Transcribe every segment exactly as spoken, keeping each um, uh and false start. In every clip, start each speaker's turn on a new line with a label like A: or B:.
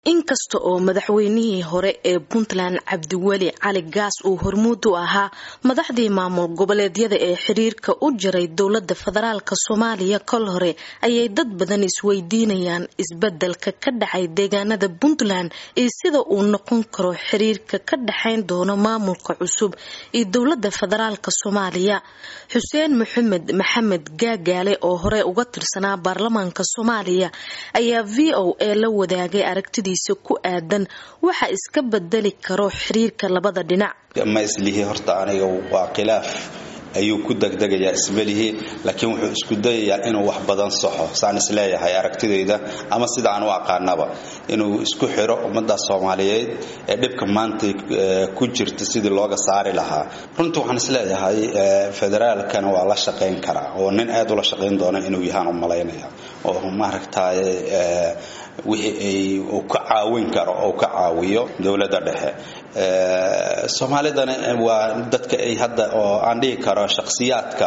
A: inkasta oo madaxweynihii hore ee Puntland Cabdiweli Cali Gaas uu hormuud u ahaa madaxdii maamul goboleedyada ee xiriirka u jiray dowladda federaalka Soomaaliya kol hore ayay dad badan isweydiinayaan isbedelka ka dhacay deegaanada Puntland iyo sida uu noqon karo xiriirka ka dhaxayn doono maamulka cusub ee dowladda federaalka Soomaaliya. Xuseen Maxamed Maxamed Gaagaale oo hore uga tirsanaa baarlamaanka Soomaaliya ayaa V O A la wadaagay aragtida ku aadan waxa iska bedeli karo xiriirka labada dhinac.
B: ma islihi horta aniga waa khilaaf ayuu ku degdegayaa ismalihi laakiin wuxuu isku dayayaa inuu wax badan saxo saan isleeyahay aragtidayda ama sida aan u aqaanaba inuu isku xiro ummadda Soomaaliyeed ee dhibka maanta ku jirta sidii looga saari lahaa. runtii waxaan isleeyahay federaalkan waa la shaqeyn karaa oo nin aad u la shaqeyn doona inuu yahay u maleynaya oo ma aragtay wixii ay uu ka caawin karo oo ka caawiyo dawladda dhexe. Soomaalidana waa dadka ay hadda oo aan dhigi karo shakhsiyaadka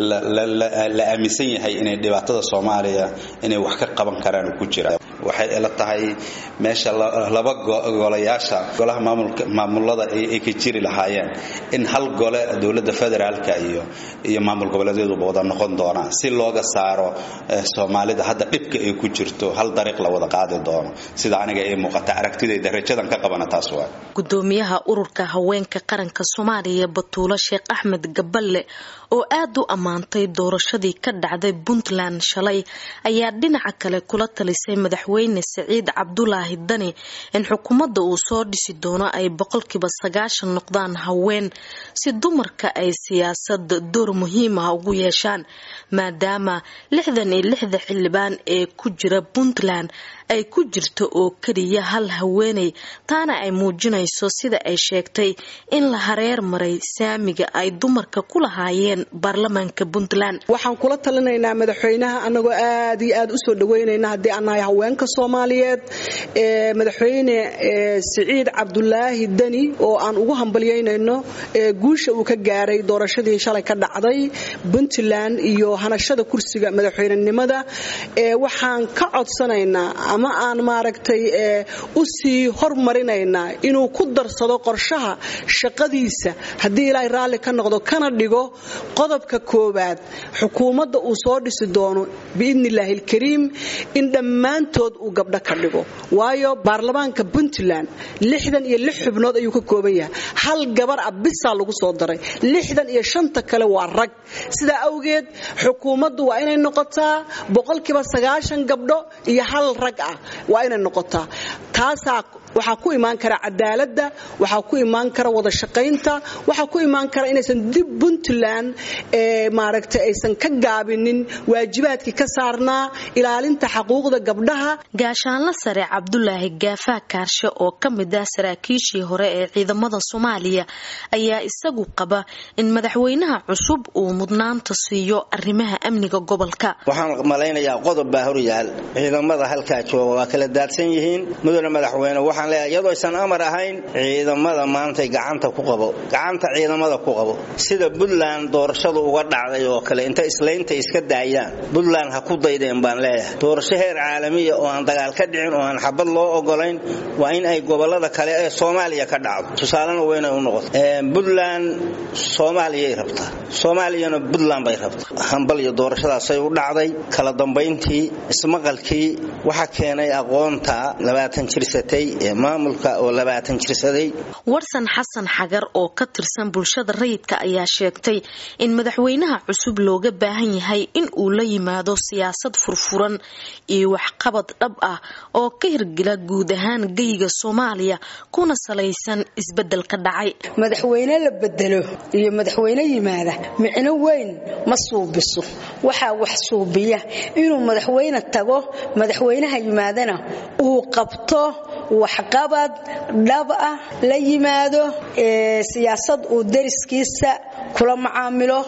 B: la aaminsan yahay inay dhibaatada Soomaaliya inay wax ka qaban karaan ku jira. waxay ila tahay meesha laba golayaasha golaha maamulka maamulada ay ka jiri lahaayeen in hal gole dawladda federaalka iyo iyo maamul goboleedyadu wada noqon doonaan si looga saaro Soomaalida hadda dhibka ay ku jirto hal dariiq la wada qaadi doono sida aniga ay muuqata aragtidayda rajadan ka qabana taas waa.
A: Gudoomiyaha ururka haweenka qaranka Soomaaliya Batuulo Sheekh Axmed Gaballe oo aad u amaantay doorashadii ka dhacday Puntland shalay ayaa dhinaca kale kula talisay madaxweyne Saciid Cabdulaahi Dani in xukuumadda uu soo dhisi doono ay boqolkiiba sagaashan noqdaan haween si dumarka ay siyaasadda door muhiim ah ugu yeeshaan maadaama lixdan iyo lix xildhibaan ee ku jira Puntland ay ku jirto oo kaliya hal haweeney taana ay muujinayso sida ay sheegtay in la hareer maray saamiga ay dumarka ku lahaayeen baarlamaanka Puntland.
C: waxaan kula talinaynaa madaxweynaha anagoo aad iyo aad u soo dhaweynayna hadii aan nahay haweenka Soomaaliyeed ee madaxweyne Saciid Cabdulaahi Dani oo aan ugu hambalyeynayno guusha uu ka gaaray doorashadii shalay ka dhacday Puntland iyo hanashada kursiga madaxweynenimada ee waxaan ka codsanaynaa ama aan maaragtay ee u sii hormarinayna inuu ku darsado qorshaha shaqadiisa hadii ilaahay raali ka noqdo kana dhigo qodobka koobaad xukuumadda uu soo dhisi doono biidnillaahi alkariim in dhammaantood uu gabdho ka dhigo waayo baarlamaanka Puntland lixdan iyo lix xubnood ayuu ka kooban yahay hal gabar ah bisa lagu soo daray lixdan iyo shan kale waa rag sida awgeed xukuumaddu waa inay noqotaa boqolkiiba sagaashan gabdho iyo hal rag ah waa inay noqotaa taasa waxa ku imaan kara cadaaladda waxa ku imaan kara wada shaqaynta waxa ku imaan kara inaysan dib Puntland ee maaragtay aysan ka gaabinin waajibaadkii ka saarnaa ilaalinta xuquuqda gabdhaha.
A: Gaashaanle sare Cabdulaahi Gaafa Kaarshe oo kamid ah saraakiishii hore ee ciidamada Soomaaliya ayaa isagu qaba in madaxweynaha cusub uu mudnaanta siiyo arrimaha amniga gobolka.
D: waxaan maleynayaa qodob baa hor yaal ciidamada halka jooga waa kala daadsan yihiin mudane madaxweyne waxaan leeyahay iyadoo aysan amar ahayn ciidamada maanta gacanta ku qabo gacanta ciidamada ku qabo sida Puntland doorashadu uga dhacday oo kale inta islaynta iska daayaan Puntland ha ku daydeen baan leeyahay doorasho heer caalami ah oo aan dagaal ka dhicin oo aan xabad loo ogolayn waa in ay gobolada kale ee Soomaaliya ka dhacdo tusaalena weyn ay u noqoto ee Puntland Soomaaliya rabtaa Soomaaliyana Puntland bay rabtaa hanbal iyo doorashadaas ay u dhacday kala dambeyntii ismaqalkii waxa keenay aqoonta labaatan jirsatay ee maamulka oo labaatan jirsaday.
A: Warsan Xasan Xagar oo ka tirsan bulshada rayidka ayaa sheegtay in madaxweynaha cusub looga baahan yahay in uu la yimaado siyaasad furfuran iyo waxqabad dhab ah oo ka hirgala guud ahaan geyga Soomaaliya kuna salaysan isbedelka dhacay.
E: madaxweyne la bedelo iyo madaxweyne yimaada micno weyn ma suubiso waxa wax suubiya inuu madaxweyne tago madaxweynaha yimaadana uu qabto waxqabad dhab ah la yimaado ee siyaasad uu dariskiisa kula macaamilo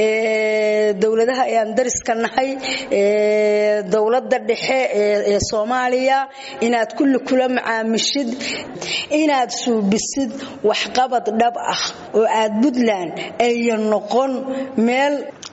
E: ee dawladaha aan dariska nahay ee dawladda dhexe ee Soomaaliya inaad kulli kula macaamishid inaad suubisid waxqabad dhab ah oo aad Puntland ay noqon meel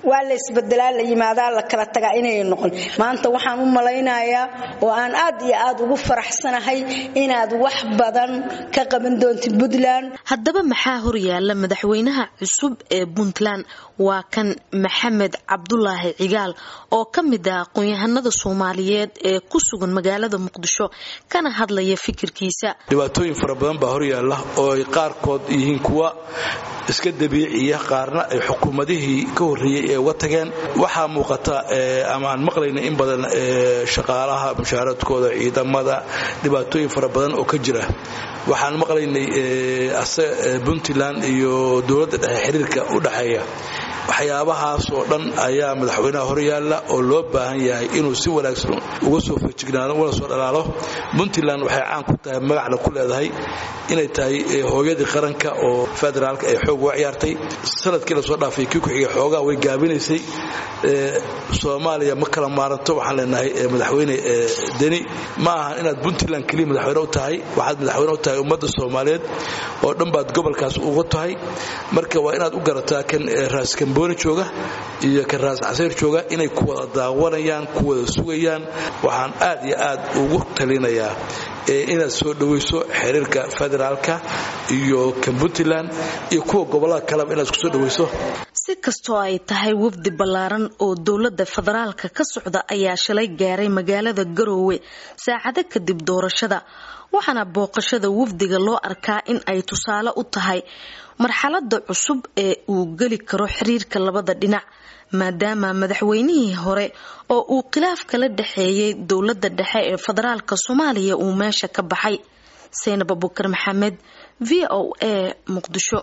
E: waa la isbedelaa la yimaadaa la kala tagaa inay noqon maanta waxaan u malaynayaa oo aan aad iyo aad ugu faraxsanahay inaad wax badan ka qaban doonto Puntland
A: haddaba maxaa hor yaala madaxweynaha cusub ee Puntland waa kan Maxamed Cabdullaahi Cigaal oo kamid ah aqoon-yahanada Soomaaliyeed ee ku sugan magaalada Muqdisho kana hadlaya fikirkiisa
F: dhibaatooyin fara badan baa hor yaala oo ay qaarkood yihiin kuwa iska dabiiciya qaarna ay xukuumadihii ka horreeyay ee uga tageen waxaa muuqata ama aan maqlayna in badan shaqaalaha mushahaaradkooda ciidamada dhibaatooyin fara badan oo ka jira waxaan maqlaynay Puntland iyo dawladda dhexe xiriirka u dhaxeeya waxyaabahaas oo dhan ayaa madaxweynaha hor yaala oo loo baahan yahay inuu si wanaagsan uga soo fajignaado wala soo dhalaalo Puntland waxay caan ku tahay magacna ku leedahay inay tahay hooyadii qaranka oo federaalka ay xoog u ciyaartay sanadkii la soo dhaafay kii ku xigay xoogaa way gaabinaysay Soomaaliya ma kala maaranto waxaan leenahay madaxweyne Deni ma aha inaad Puntland kaliya madaxweyne u tahay waxaad madaxweyne u tahay ummadda Soomaaliyeed oo dhan baad gobolkaas uga tahay marka waa inaad u garataa kan raaskan booni jooga iyo kan raas casir jooga inay ku wada daawanayaan ku wada sugayaan waxaan aad iyo aad ugu talinayaa ee inaad soo dhaweyso xiriirka federaalka iyo kan Puntland iyo kuwa gobolada kale inaad isku soo dhaweyso
A: si kastoo ay tahay wafdi ballaaran oo dawladda federaalka ka socda ayaa shalay gaaray magaalada Garowe saacado kadib doorashada waxaana booqashada wafdiga loo arkaa in ay tusaale u tahay marxaladda cusub ee uu gali karo xiriirka labada dhinac maadaama madaxweynihii hore oo uu khilaaf kala dhaxeeyay dawladda dhexe ee federaalka Soomaaliya uu meesha ka baxay Seenab Abubakar Maxamed V O A Muqdisho